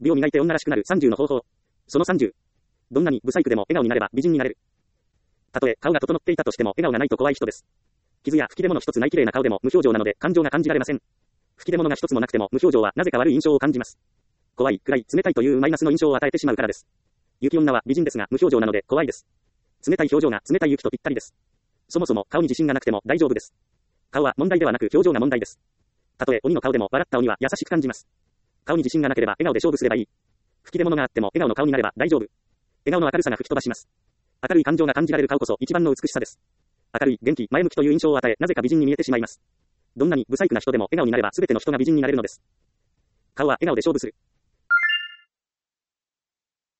美を磨いて女らしくなる30の方法。その30。どんなに不細工でも笑顔になれば美人になれる。たとえ顔が整っていたとしても笑顔がないと怖い人です。傷や吹き出物一つない綺麗な顔でも無表情なので感情が感じられません。吹き出物が一つもなくても無表情はなぜか悪い印象を感じます。怖い、暗い、冷たいというマイナスの印象を与えてしまうからです。雪女は美人ですが無表情なので怖いです。冷たい表情が冷たい雪とぴったりです。そもそも顔に自信がなくても大丈夫です。顔は問題ではなく表情が問題です。たとえ鬼の顔でも笑った鬼は優しく感じます。顔に自信がなければ笑顔で勝負すればいい。吹き出物があっても笑顔の顔になれば大丈夫。笑顔の明るさが吹き飛ばします。明るい感情が感じられる顔こそ一番の美しさです。明るい、元気、前向きという印象を与え、なぜか美人に見えてしまいます。どんなに不細工な人でも笑顔になれば全ての人が美人になれるのです。顔は笑顔で勝負する。